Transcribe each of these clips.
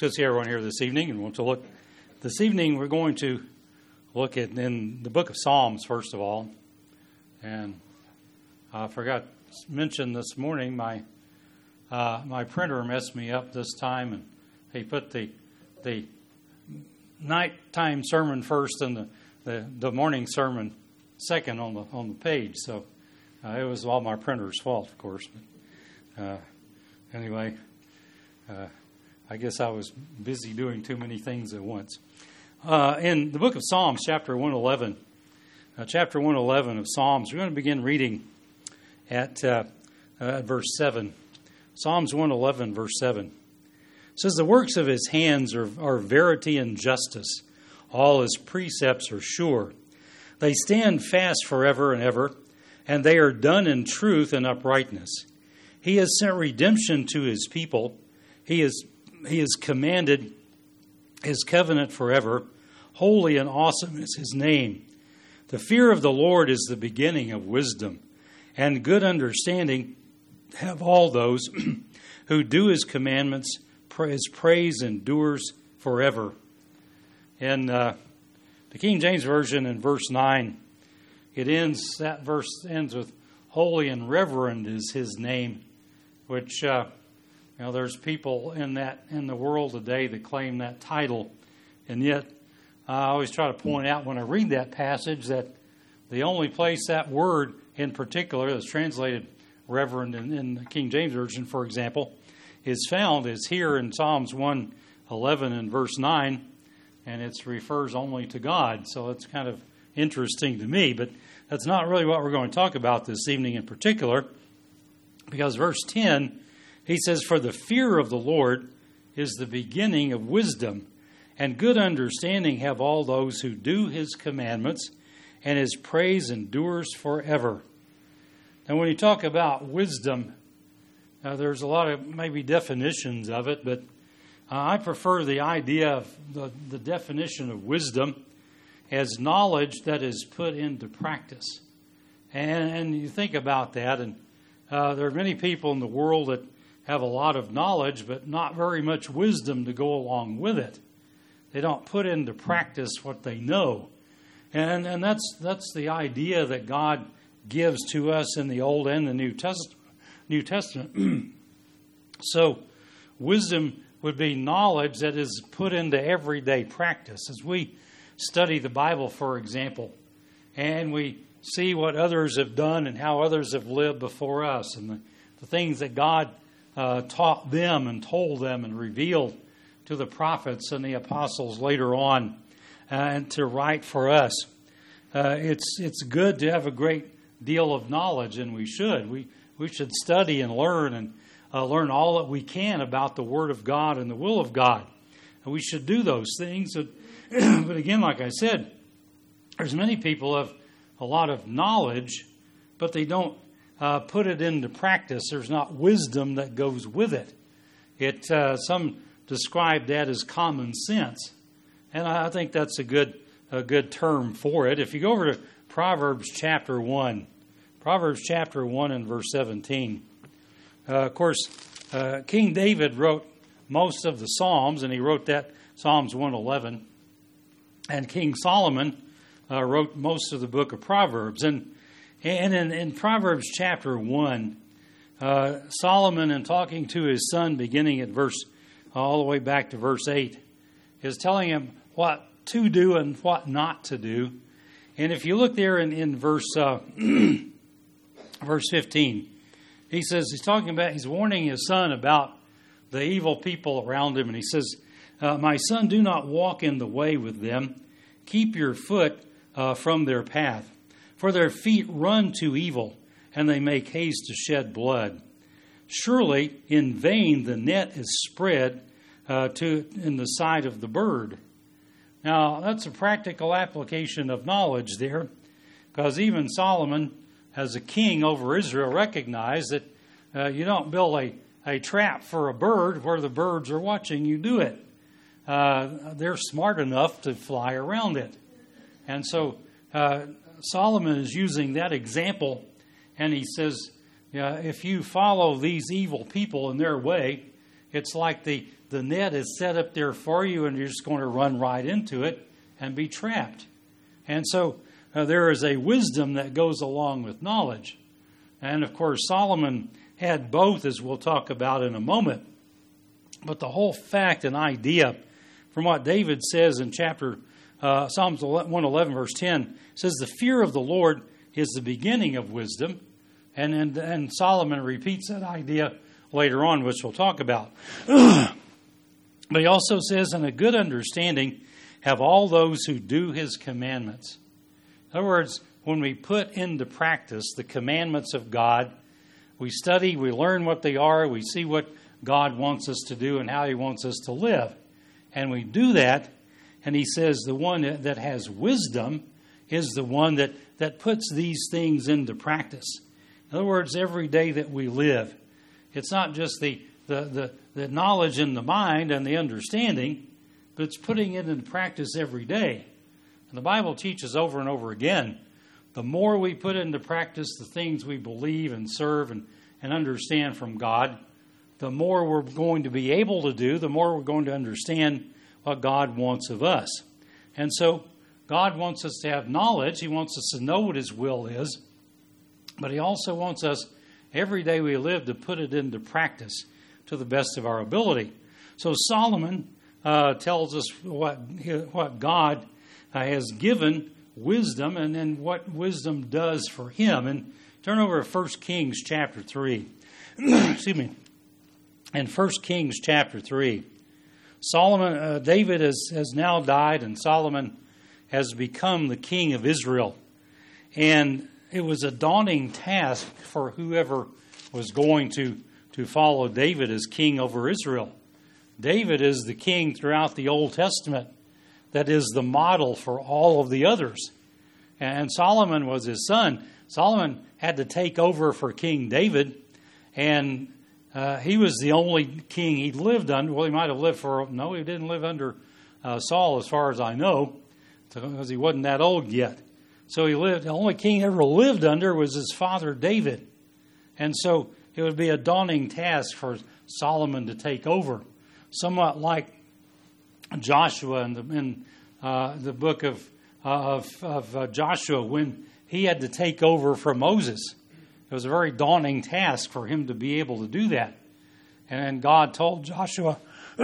It's good to see everyone here this evening. And this evening we're going to look at in the book of Psalms, first of all. And I forgot to mention this morning, my printer messed me up this time, and he put the nighttime sermon first and the morning sermon second on the page. So it was all my printer's fault, of course. But anyway, I guess I was busy doing too many things at once. In the book of Psalms, chapter 111, of Psalms, we're going to begin reading at verse 7. Psalms 111, verse 7. It says, "The works of his hands are verity and justice. All his precepts are sure. They stand fast forever and ever, and they are done in truth and uprightness. He has sent redemption to his people. He has commanded his covenant forever. Holy and awesome is his name. The fear of the Lord is the beginning of wisdom, and good understanding have all those who do his commandments. His praise endures forever." In the King James Version, in verse 9, that verse ends with "Holy and reverend is his name," which there's people in the world today that claim that title, and yet I always try to point out when I read that passage that the only place that word in particular that's translated reverend in the King James Version, for example, is found is here in Psalms 111 and verse 9, and it refers only to God. So it's kind of interesting to me, but that's not really what we're going to talk about this evening in particular, because verse 10, he says, "For the fear of the Lord is the beginning of wisdom, and good understanding have all those who do his commandments, and his praise endures forever." Now, when you talk about wisdom, there's a lot of maybe definitions of it, but I prefer the idea of the definition of wisdom as knowledge that is put into practice. And you think about that, and there are many people in the world that have a lot of knowledge, but not very much wisdom to go along with it. They don't put into practice what they know. And that's the idea that God gives to us in the Old and the New Testament. So wisdom would be knowledge that is put into everyday practice. As we study the Bible, for example, and we see what others have done and how others have lived before us, and the things that God taught them and told them and revealed to the prophets and the apostles later on, and to write for us. It's good to have a great deal of knowledge, and we should. We should study and learn all that we can about the Word of God and the will of God. And we should do those things. But again, like I said, there's many people have a lot of knowledge, but they don't put it into practice. There's not wisdom that goes with it. Some describe that as common sense, and I think that's a good term for it. If you go over to Proverbs chapter 1 and verse 17. Of course, King David wrote most of the Psalms, and he wrote that Psalms 111. And King Solomon wrote most of the book of Proverbs. And in Proverbs chapter 1, Solomon, in talking to his son, beginning at verse all the way back to verse 8, is telling him what to do and what not to do. And if you look there in verse 15, he says, he's warning his son about the evil people around him. And he says, "My son, do not walk in the way with them. Keep your foot from their path. For their feet run to evil, and they make haste to shed blood. Surely in vain the net is spread in the sight of the bird." Now, that's a practical application of knowledge there, because even Solomon, as a king over Israel, recognized that you don't build a trap for a bird where the birds are watching you do it. They're smart enough to fly around it. And so Solomon is using that example, and he says, if you follow these evil people in their way, it's like the net is set up there for you, and you're just going to run right into it and be trapped. And so there is a wisdom that goes along with knowledge. And of course, Solomon had both, as we'll talk about in a moment. But the whole fact and idea from what David says in Psalms 111, verse 10, says, the fear of the Lord is the beginning of wisdom. And Solomon repeats that idea later on, which we'll talk about. But he also says, and a good understanding have all those who do his commandments. In other words, when we put into practice the commandments of God, we study, we learn what they are, we see what God wants us to do and how he wants us to live. And we do that, and he says the one that has wisdom is the one that puts these things into practice. In other words, every day that we live, it's not just the knowledge in the mind and the understanding, but it's putting it into practice every day. And the Bible teaches over and over again, the more we put into practice the things we believe and serve and understand from God, the more we're going to be able to do, the more we're going to understand what God wants of us. And so God wants us to have knowledge. He wants us to know what his will is. But he also wants us, every day we live, to put it into practice to the best of our ability. So Solomon tells us what God has given wisdom and then what wisdom does for him. And turn over to 1 Kings chapter 3. Excuse me. In 1 Kings chapter 3, David has now died, and Solomon has become the king of Israel. And it was a daunting task for whoever was going to follow David as king over Israel. David is the king throughout the Old Testament that is the model for all of the others. And Solomon was his son. Solomon had to take over for King David, and he was the only king he'd lived under. Well, he might have lived he didn't live under Saul as far as I know, because he wasn't that old yet. So the only king he ever lived under was his father David. And so it would be a daunting task for Solomon to take over. Somewhat like Joshua in the book of Joshua, when he had to take over from Moses. It was a very daunting task for him to be able to do that. And God told Joshua,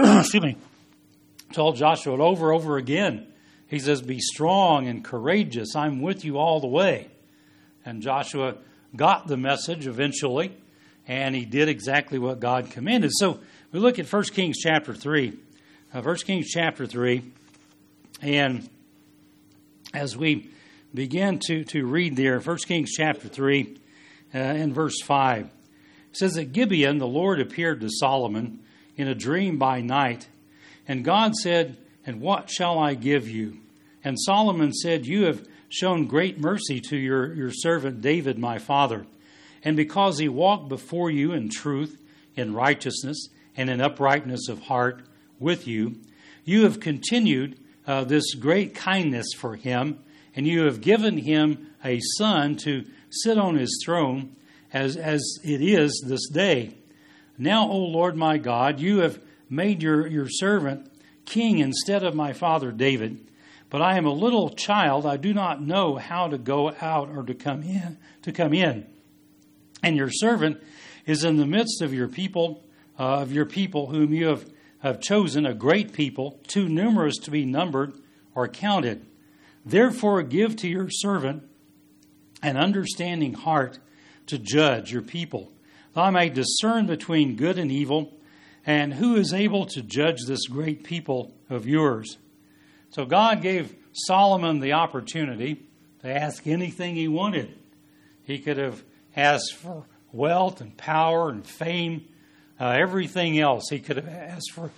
over again. He says, be strong and courageous. I'm with you all the way. And Joshua got the message eventually, and he did exactly what God commanded. So we look at 1 Kings chapter 3. 1 Kings chapter 3, and as we begin to read there, 1 Kings chapter 3, in verse 5, it says, at Gibeon the Lord appeared to Solomon in a dream by night, and God said, and what shall I give you? And Solomon said, you have shown great mercy to your servant David my father, and because he walked before you in truth, in righteousness, and in uprightness of heart with you, you have continued this great kindness for him, and you have given him a son to sit on his throne as it is this day. Now, O Lord my God, you have made your servant king instead of my father David, but I am a little child. I do not know how to go out or to come in. And your servant is in the midst of your people whom you have chosen, a great people, too numerous to be numbered or counted. Therefore give to your servant an understanding heart to judge your people, that I may discern between good and evil, and who is able to judge this great people of yours. So God gave Solomon the opportunity to ask anything he wanted. He could have asked for wealth and power and fame, everything else. He could have asked for,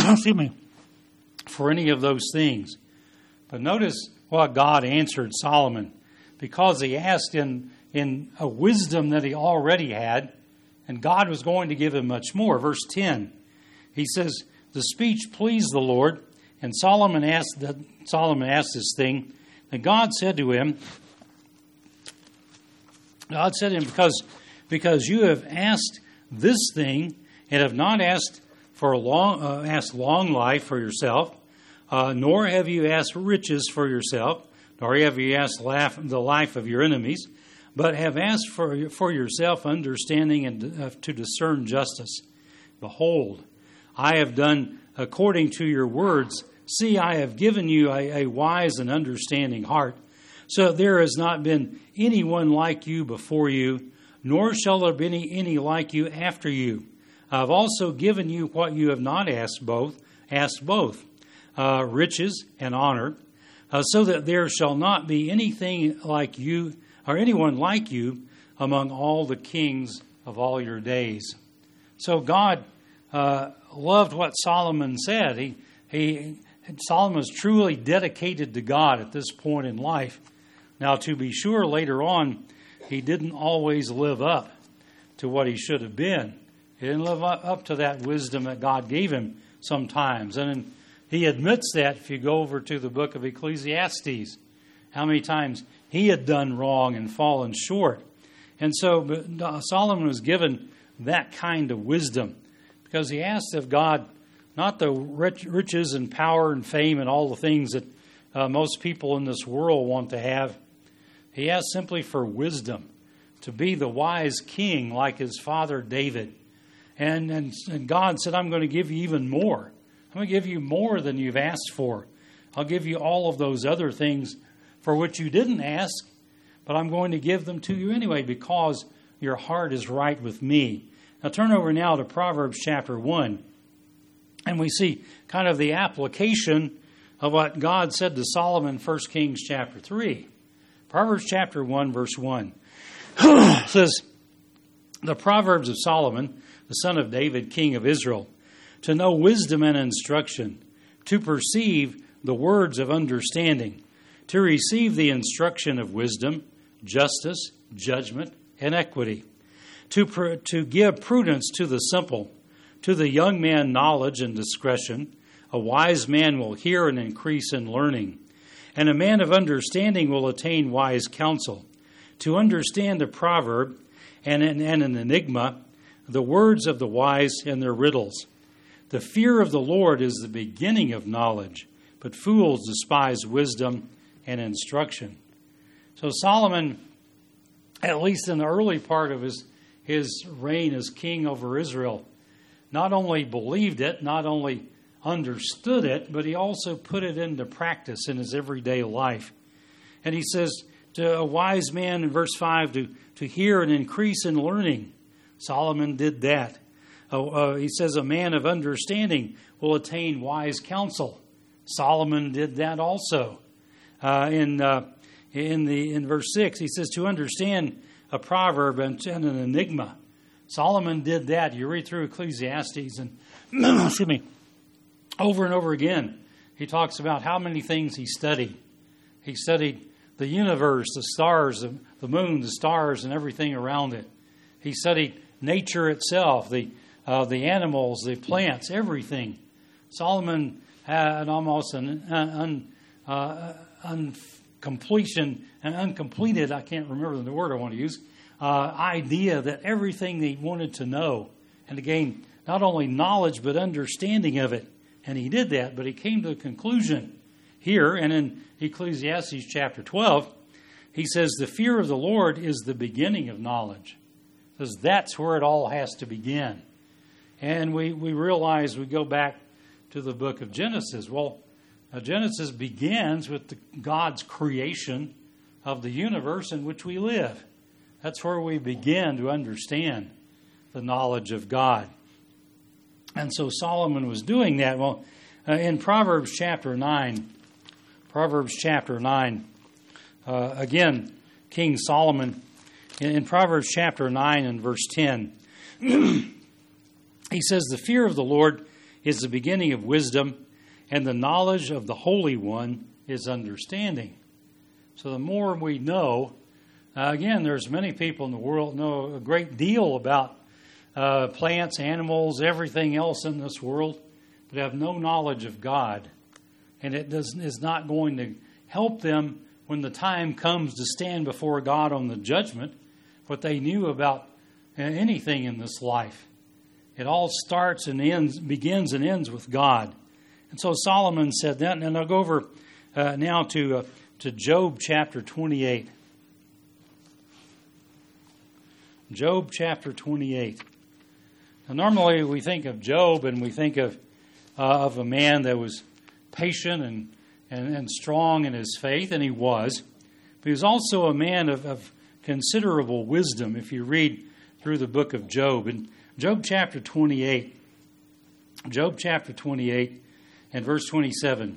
for any of those things. But notice what God answered Solomon, because he asked in a wisdom that he already had, and God was going to give him much more. Verse 10, he says, the speech pleased the Lord, and Solomon asked this thing, and God said to him, because you have asked this thing and have not asked asked long life for yourself, nor have you asked riches for yourself, nor have you asked the life of your enemies, but have asked for yourself understanding and to discern justice. Behold, I have done according to your words. See, I have given you a wise and understanding heart, so that there has not been anyone like you before you, nor shall there be any like you after you. I have also given you what you have not asked both, riches and honor, so that there shall not be anything like you, or anyone like you, among all the kings of all your days. So God loved what Solomon said. Solomon was truly dedicated to God at this point in life. Now, to be sure, later on, he didn't always live up to what he should have been. He didn't live up to that wisdom that God gave him sometimes. And he admits that if you go over to the book of Ecclesiastes, how many times he had done wrong and fallen short. And so Solomon was given that kind of wisdom because he asked of God not the riches and power and fame and all the things that most people in this world want to have. He asked simply for wisdom, to be the wise king like his father David. And God said, I'm going to give you even more. I'm going to give you more than you've asked for. I'll give you all of those other things for which you didn't ask, but I'm going to give them to you anyway because your heart is right with me. Now turn over now to Proverbs chapter 1, and we see kind of the application of what God said to Solomon in 1 Kings chapter 3. Proverbs chapter 1, verse 1 says, the Proverbs of Solomon, the son of David, king of Israel, to know wisdom and instruction, to perceive the words of understanding, to receive the instruction of wisdom, justice, judgment, and equity, to give prudence to the simple, to the young man knowledge and discretion. A wise man will hear and increase in learning, and a man of understanding will attain wise counsel. To understand a proverb and an enigma, the words of the wise and their riddles. The fear of the Lord is the beginning of knowledge, but fools despise wisdom and instruction. So Solomon, at least in the early part of his reign as king over Israel, not only believed it, not only understood it, but he also put it into practice in his everyday life. And he says to a wise man in verse 5 to hear and increase in learning. Solomon did that. He says a man of understanding will attain wise counsel. Solomon did that also. In verse 6, he says to understand a proverb and an enigma. Solomon did that. You read through Ecclesiastes and excuse me, over and over again, he talks about how many things he studied. He studied the universe, the stars, the moon, the stars, and everything around it. He studied nature itself, the animals, the plants, everything. Solomon had almost an uncompleted, I can't remember the word I want to use, idea that everything he wanted to know and to gain not only knowledge but understanding of it. And he did that, but he came to the conclusion here, and in Ecclesiastes chapter 12, he says, the fear of the Lord is the beginning of knowledge. Because that's where it all has to begin. And we realize, we go back to the book of Genesis. Well, Genesis begins with God's creation of the universe in which we live. That's where we begin to understand the knowledge of God. And so Solomon was doing that. Well, in Proverbs chapter 9, again, King Solomon, in Proverbs chapter 9 and verse 10, he says, the fear of the Lord is the beginning of wisdom, and the knowledge of the Holy One is understanding. So the more we know, again, there's many people in the world know a great deal about plants, animals, everything else in this world, but have no knowledge of God. And it is not going to help them when the time comes to stand before God on the judgment, what they knew about anything in this life. It all starts and begins and ends with God. And so Solomon said that. And I'll go over now to Job chapter 28. Job chapter 28. Now, normally we think of Job and we think of a man that was patient and strong in his faith, and he was. But he was also a man of considerable wisdom if you read through the book of Job. In Job chapter 28, and verse 27.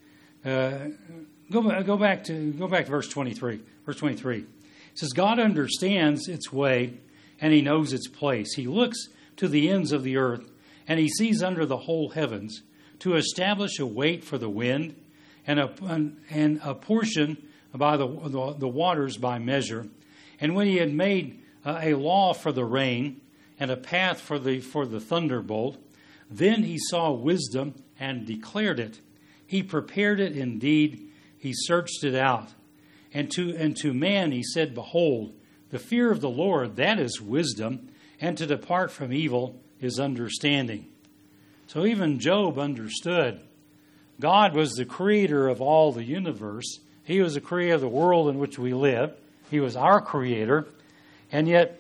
Go back to verse 23. Verse 23. It says, God understands its way, and he knows its place. He looks to the ends of the earth, and he sees under the whole heavens, to establish a weight for the wind, and a portion by the waters by measure. And when he had made a law for the rain, and a path for the thunderbolt, then he saw wisdom and declared it. He prepared it indeed. He searched it out. And to man he said, Behold, the fear of the Lord, that is wisdom, and to depart from evil is understanding. So even Job understood God was the creator of all the universe. He was the creator of the world in which we live. He was our creator. And yet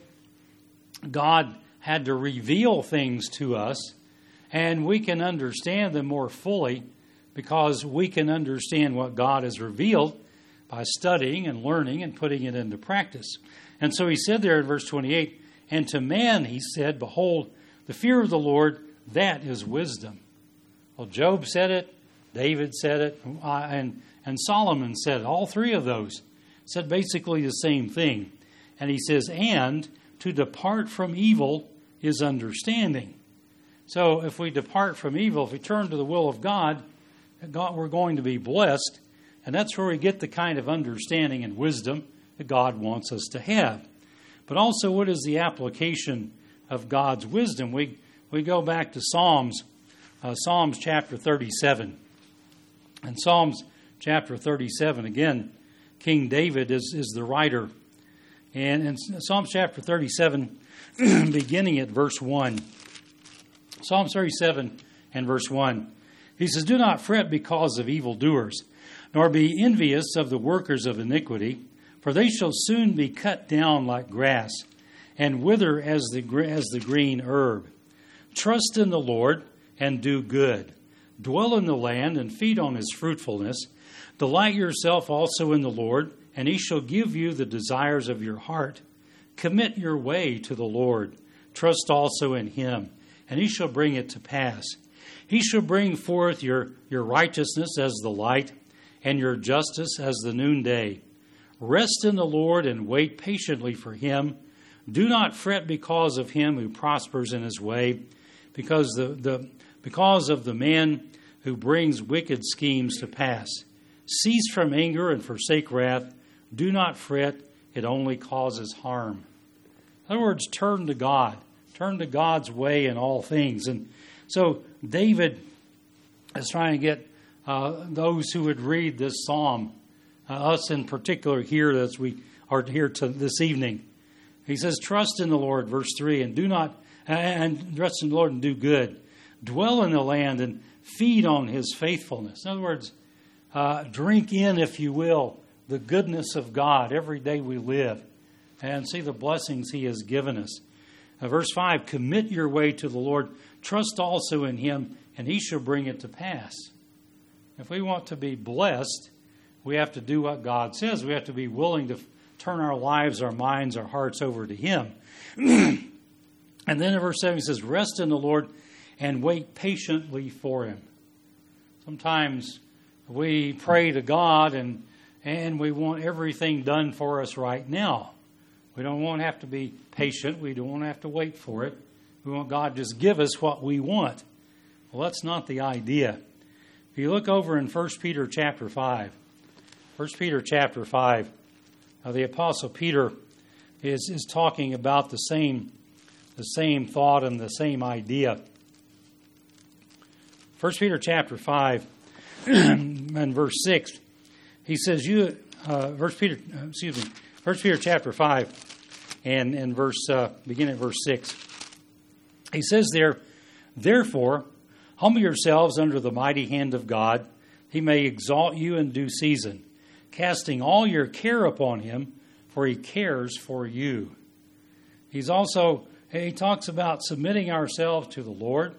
God had to reveal things to us, and we can understand them more fully because we can understand what God has revealed by studying and learning and putting it into practice. And so he said there in verse 28, and to man he said, Behold, the fear of the Lord, that is wisdom. Well, Job said it, David said it, and Solomon said it. All three of those said basically the same thing. And he says, and to depart from evil is understanding. So if we depart from evil, if we turn to the will of God, we're going to be blessed. And that's where we get the kind of understanding and wisdom that God wants us to have. But also, what is the application of God's wisdom? We go back to Psalms chapter 37. And Psalms chapter 37, again, King David is the writer. And in Psalms chapter 37, beginning at verse 1. Psalms 37 and verse 1. He says, Do not fret because of evildoers, nor be envious of the workers of iniquity, for they shall soon be cut down like grass, and wither as the green herb. Trust in the Lord and do good. Dwell in the land and feed on his fruitfulness. Delight yourself also in the Lord, and he shall give you the desires of your heart. Commit your way to the Lord. Trust also in him, and he shall bring it to pass. He shall bring forth your righteousness as the light, and your justice as the noonday. Rest in the Lord and wait patiently for him. Do not fret because of him who prospers in his way, because of the man who brings wicked schemes to pass. Cease from anger and forsake wrath. Do not fret, it only causes harm. In other words, turn to God. Turn to God's way in all things. And so David is trying to get those who would read this psalm, us in particular here as we are here this evening. He says, trust in the Lord, verse 3, and trust in the Lord and do good. Dwell in the land and feed on his faithfulness. In other words, drink in, if you will, the goodness of God every day we live and see the blessings he has given us. Verse 5, commit your way to the Lord. Trust also in him, and he shall bring it to pass. If we want to be blessed, we have to do what God says. We have to be willing to turn our lives, our minds, our hearts over to him. And then in verse 7 he says, rest in the Lord and wait patiently for him. Sometimes we pray to God and we want everything done for us right now. We don't want to have to be patient. We don't want to have to wait for it. We want God to just give us what we want. Well, that's not the idea. If you look over in 1 Peter chapter 5, 1 Peter chapter 5, the Apostle Peter is talking about the same thought and the same idea. 1 Peter chapter 5 and verse 6, he says, 1 Peter chapter 5 and verse begin at verse 6. He says there, therefore, humble yourselves under the mighty hand of God. He may exalt you in due season, casting all your care upon him, for he cares for you. He talks about submitting ourselves to the Lord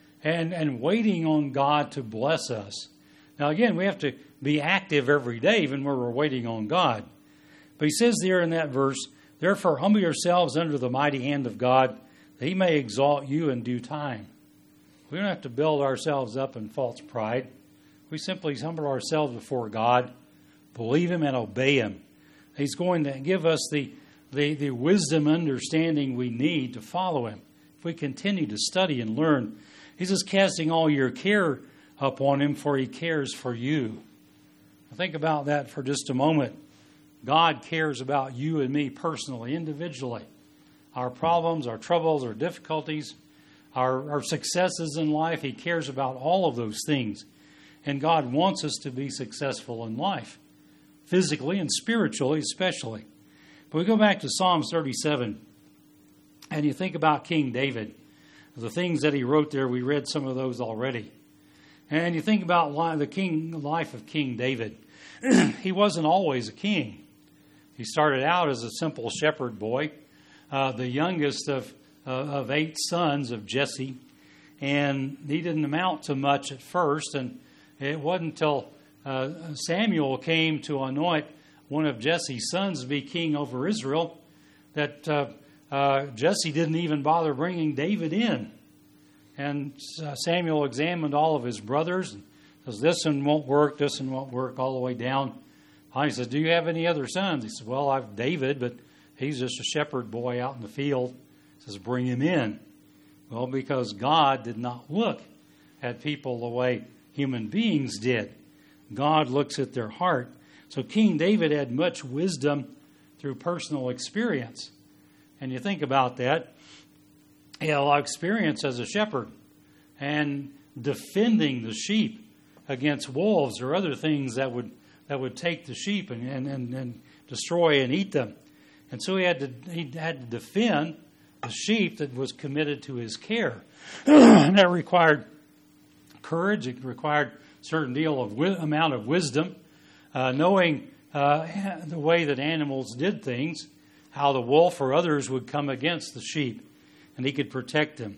and waiting on God to bless us. Now again, we have to be active every day, even when we're waiting on God. But he says there in that verse, therefore humble yourselves under the mighty hand of God, that he may exalt you in due time. We don't have to build ourselves up in false pride. We simply humble ourselves before God, believe him and obey him. He's going to give us the wisdom understanding we need to follow him. If we continue to study and learn, he's just casting all your care upon him, for he cares for you. Think about that for just a moment. God cares about you and me personally, individually. Our problems, our troubles, our difficulties, our successes in life, he cares about all of those things. And God wants us to be successful in life, physically and spiritually especially. But we go back to Psalms 37, and you think about King David. The things that he wrote there, we read some of those already. And you think about the life of King David. He wasn't always a king. He started out as a simple shepherd boy, the youngest of 8 sons of Jesse. And he didn't amount to much at first. And it wasn't until Samuel came to anoint one of Jesse's sons to be king over Israel that Jesse didn't even bother bringing David in. And Samuel examined all of his brothers and says, this one won't work, all the way down. He says, do you have any other sons? He said, well, I've David, but he's just a shepherd boy out in the field. He says, bring him in. Well, because God did not look at people the way human beings did. God looks at their heart. So King David had much wisdom through personal experience. And you think about that. He had a lot of experience as a shepherd and defending the sheep against wolves or other things that would take the sheep and destroy and eat them. And so he had to defend the sheep that was committed to his care. And that required courage. It required a certain deal of amount of wisdom, knowing the way that animals did things, how the wolf or others would come against the sheep, and he could protect them.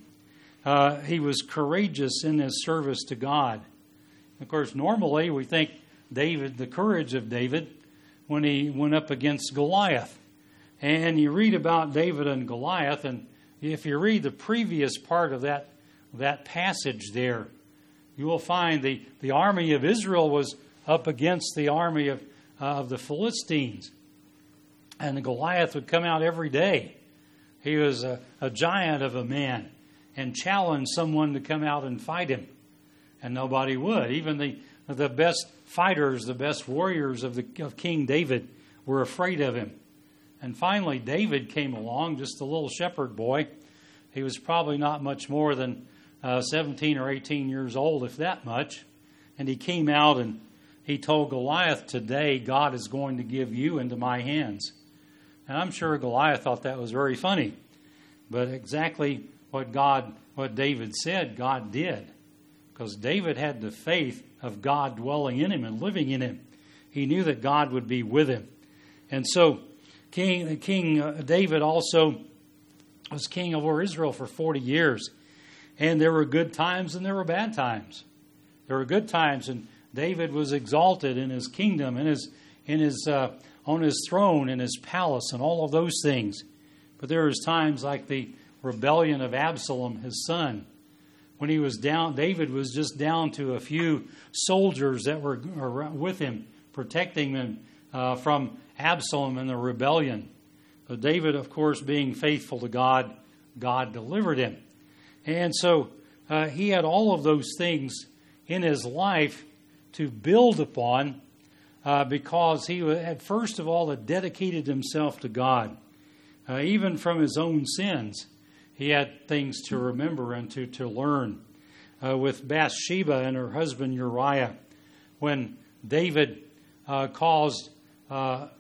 He was courageous in his service to God. Of course, normally we think the courage of David when he went up against Goliath. And you read about David and Goliath, and if you read the previous part of that passage there, you will find the army of Israel was up against the army of the Philistines. And the Goliath would come out every day. He was a giant of a man and challenged someone to come out and fight him. And nobody would. Even the best fighters, the best warriors of King David were afraid of him. And finally, David came along, just a little shepherd boy. He was probably not much more than 17 or 18 years old, if that much. And he came out and he told Goliath, today God is going to give you into my hands. And I'm sure Goliath thought that was very funny. But exactly what David said, God did. Because David had the faith of God dwelling in him and living in him. He knew that God would be with him. And so King David also was king over Israel for 40 years. And there were good times and there were bad times. There were good times, and David was exalted in his kingdom, on his throne, in his palace, and all of those things. But there was times like the rebellion of Absalom, his son. When he was down, David was just down to a few soldiers that were with him, protecting him from Absalom and the rebellion. But David, of course, being faithful to God, God delivered him. And so he had all of those things in his life to build upon because he had, first of all, dedicated himself to God. Even from his own sins, he had things to remember and to learn. With Bathsheba and her husband Uriah, when David caused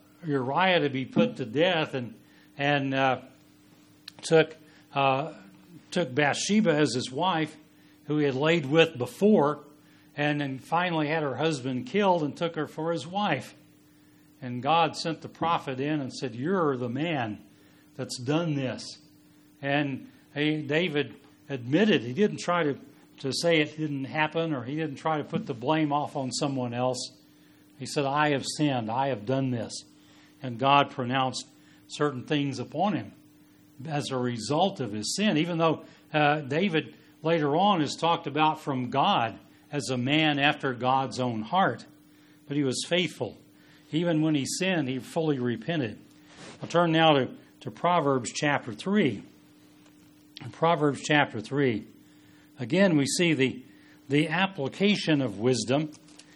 Uriah to be put to death and took took Bathsheba as his wife, who he had laid with before, and then finally had her husband killed and took her for his wife. And God sent the prophet in and said, "You're the man that's done this." And David admitted, he didn't try to say it didn't happen, or he didn't try to put the blame off on someone else. He said, "I have sinned, I have done this." And God pronounced certain things upon him as a result of his sin, even though David later on is talked about from God as a man after God's own heart. But he was faithful. Even when he sinned, he fully repented. I'll turn now to Proverbs chapter 3. In Proverbs chapter 3, again we see the application of wisdom,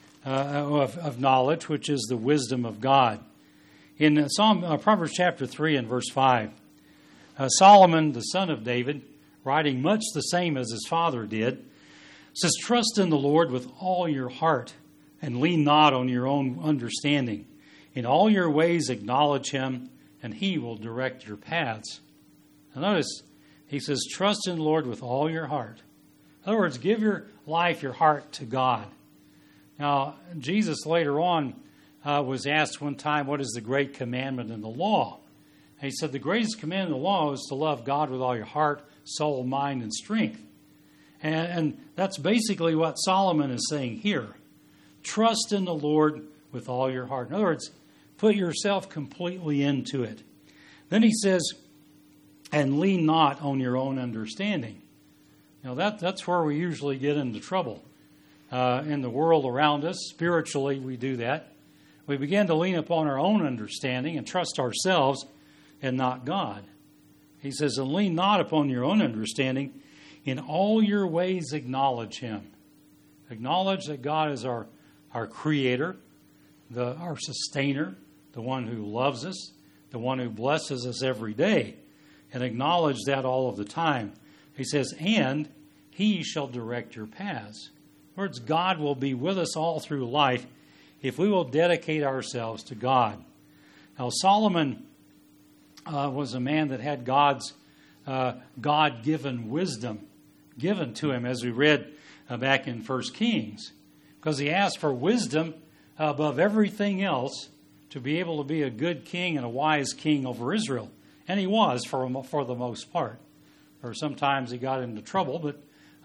of knowledge, which is the wisdom of God. In Proverbs chapter 3 and verse 5, Solomon, the son of David, writing much the same as his father did, says, "Trust in the Lord with all your heart, and lean not on your own understanding. In all your ways acknowledge him, and he will direct your paths." Now notice, he says, trust in the Lord with all your heart. In other words, give your life, your heart to God. Now, Jesus later on was asked one time, what is the great commandment in the law? And he said, the greatest commandment in the law is to love God with all your heart, soul, mind, and strength. And that's basically what Solomon is saying here. Trust in the Lord with all your heart. In other words, put yourself completely into it. Then he says, and lean not on your own understanding. Now that's where we usually get into trouble. In the world around us, spiritually we do that. We begin to lean upon our own understanding and trust ourselves and not God. He says, and lean not upon your own understanding. In all your ways acknowledge him. Acknowledge that God is our creator, our sustainer, the one who loves us, the one who blesses us every day. And acknowledge that all of the time. He says, and he shall direct your paths. In other words, God will be with us all through life if we will dedicate ourselves to God. Now, Solomon was a man that had God's God-given wisdom given to him, as we read back in 1 Kings, because he asked for wisdom above everything else to be able to be a good king and a wise king over Israel. And he was for the most part. Or sometimes he got into trouble, but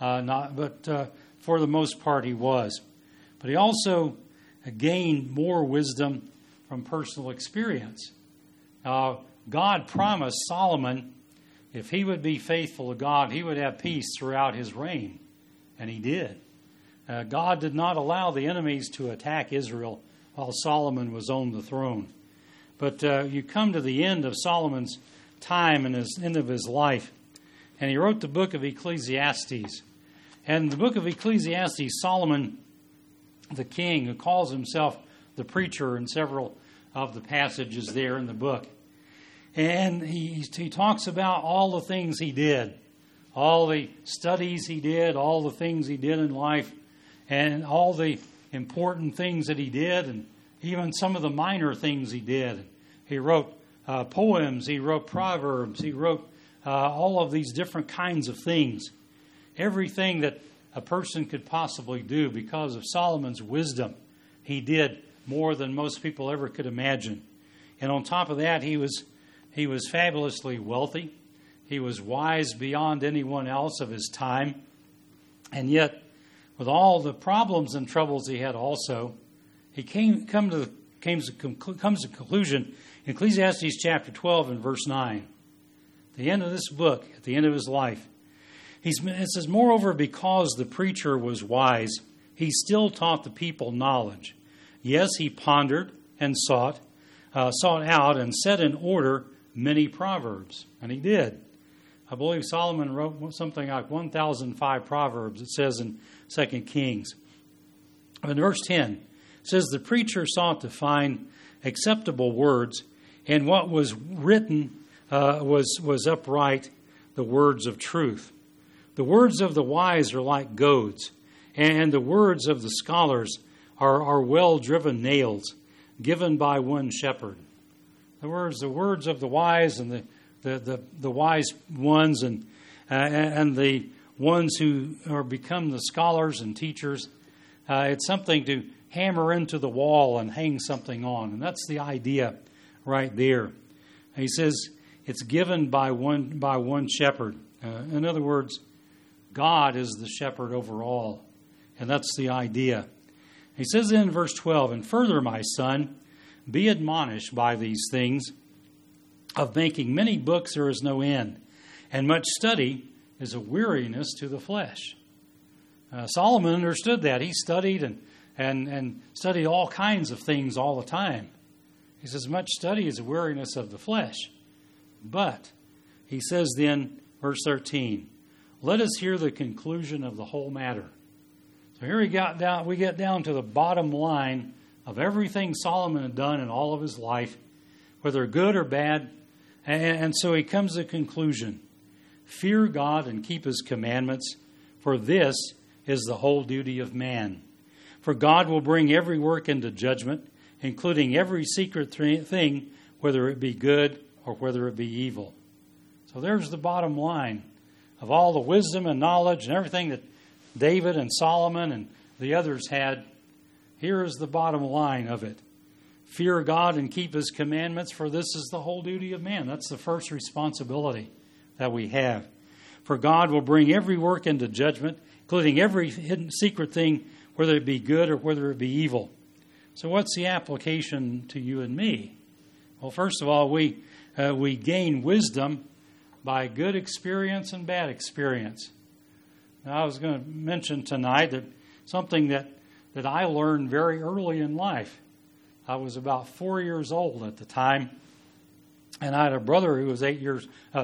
for the most part he was. But he also gained more wisdom from personal experience. God promised Solomon, if he would be faithful to God, he would have peace throughout his reign. And he did. God did not allow the enemies to attack Israel while Solomon was on the throne. But you come to the end of Solomon's time and the end of his life, and he wrote the book of Ecclesiastes. And in the book of Ecclesiastes, Solomon, the king, who calls himself the preacher in several of the passages there in the book, and he talks about all the things he did, all the studies he did, all the things he did in life, and all the important things that he did, and even some of the minor things he did. He wrote poems, he wrote proverbs, he wrote all of these different kinds of things. Everything that a person could possibly do because of Solomon's wisdom, he did more than most people ever could imagine. And on top of that, he was fabulously wealthy. He was wise beyond anyone else of his time. And yet, with all the problems and troubles he had also, he comes to the conclusion in Ecclesiastes chapter 12 and verse 9. At the end of this book, at the end of his life, it says, moreover, because the preacher was wise, he still taught the people knowledge. Yes, he pondered and sought out and set in order many proverbs. And he did. I believe Solomon wrote something like 1,005 proverbs, it says in 2 Kings. In verse 10, it says, the preacher sought to find acceptable words, and what was written was upright, the words of truth. The words of the wise are like goads, and the words of the scholars are well-driven nails, given by one shepherd. The words of the wise and the wise ones, and and the ones who are become the scholars and teachers. It's something to hammer into the wall and hang something on. And that's the idea right there. He says it's given by one shepherd. In other words, God is the shepherd over all. And that's the idea. He says in verse 12, "And further, my son, be admonished by these things. Of making many books there is no end, and much study is a weariness to the flesh." Solomon understood that. He studied and studied all kinds of things all the time. He says, much study is a weariness of the flesh. But, he says then, verse 13, "Let us hear the conclusion of the whole matter." So here we get down to the bottom line of everything Solomon had done in all of his life, whether good or bad. And so he comes to the conclusion: fear God and keep his commandments, for this is the whole duty of man. For God will bring every work into judgment, including every secret thing, whether it be good or whether it be evil. So there's the bottom line of all the wisdom and knowledge and everything that David and Solomon and the others had. Here is the bottom line of it. Fear God and keep his commandments, for this is the whole duty of man. That's the first responsibility that we have. For God will bring every work into judgment, including every hidden secret thing, whether it be good or whether it be evil. So what's the application to you and me? Well, first of all, we gain wisdom by good experience and bad experience. Now, I was going to mention tonight that something that I learned very early in life. I was about 4 years old at the time, and I had a brother who was 8 years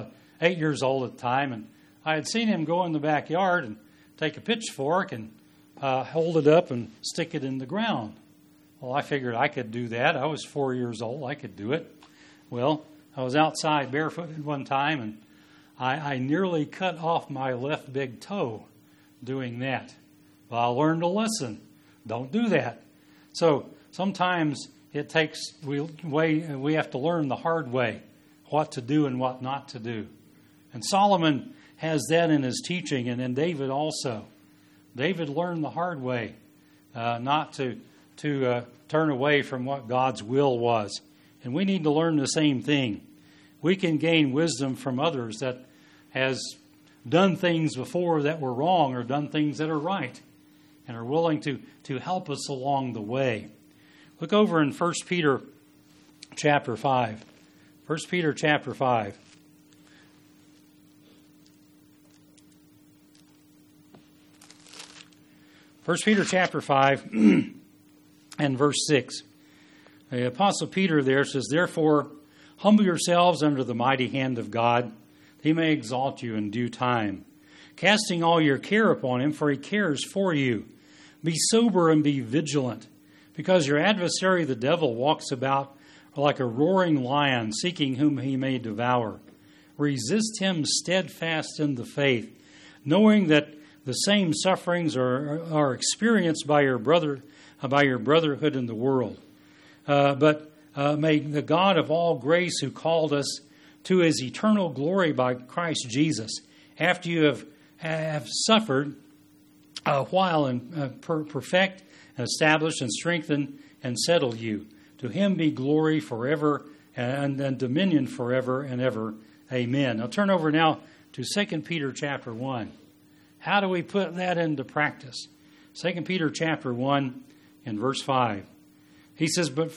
old at the time, and I had seen him go in the backyard and take a pitchfork and hold it up and stick it in the ground. Well, I figured I could do that. I was 4 years old. I could do it. Well, I was outside barefooted one time, and I nearly cut off my left big toe doing that. Well, I learned a lesson. Don't do that. So sometimes it takes, we have to learn the hard way, what to do and what not to do. And Solomon has that in his teaching, and then David also. David learned the hard way, not to turn away from what God's will was. And we need to learn the same thing. We can gain wisdom from others that has done things before that were wrong or done things that are right and are willing to help us along the way. Look over in 1 Peter chapter 5. 1 Peter chapter 5. First Peter chapter 5 and verse 6. The Apostle Peter there says, "Therefore, humble yourselves under the mighty hand of God, that he may exalt you in due time, casting all your care upon him, for he cares for you. Be sober and be vigilant, because your adversary the devil walks about like a roaring lion, seeking whom he may devour. Resist him steadfast in the faith, knowing that the same sufferings are experienced by your brotherhood in the world. But may the God of all grace, who called us to his eternal glory by Christ Jesus, after you have suffered a while, and perfect and establish and strengthen and settle you. To him be glory forever and dominion forever and ever. Amen." Now turn over now to 2 Peter chapter 1. How do we put that into practice? 2 Peter chapter 1 and verse 5. He says, but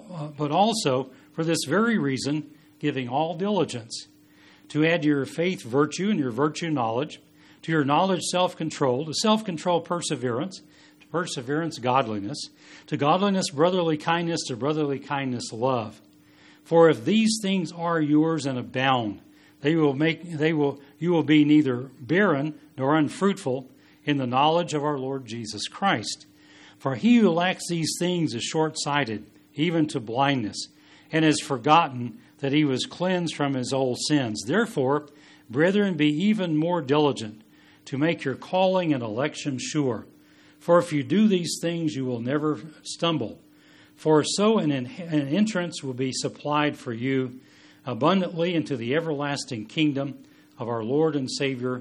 also for this very reason, giving all diligence, to add to your faith virtue, and your virtue knowledge, to your knowledge self-control, to self-control perseverance, to perseverance godliness, to godliness brotherly kindness, to brotherly kindness love. For if these things are yours and abound, you will be neither barren nor unfruitful in the knowledge of our Lord Jesus Christ. For he who lacks these things is short-sighted, even to blindness, and has forgotten that he was cleansed from his old sins. Therefore, brethren, be even more diligent to make your calling and election sure. For if you do these things, you will never stumble. For so an entrance will be supplied for you abundantly into the everlasting kingdom of our Lord and Savior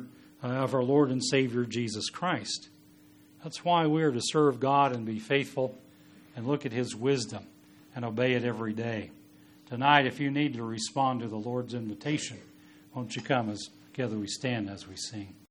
Jesus Christ. That's why we are to serve God and be faithful and look at His wisdom and obey it every day. Tonight, if you need to respond to the Lord's invitation, won't you come as together we stand as we sing.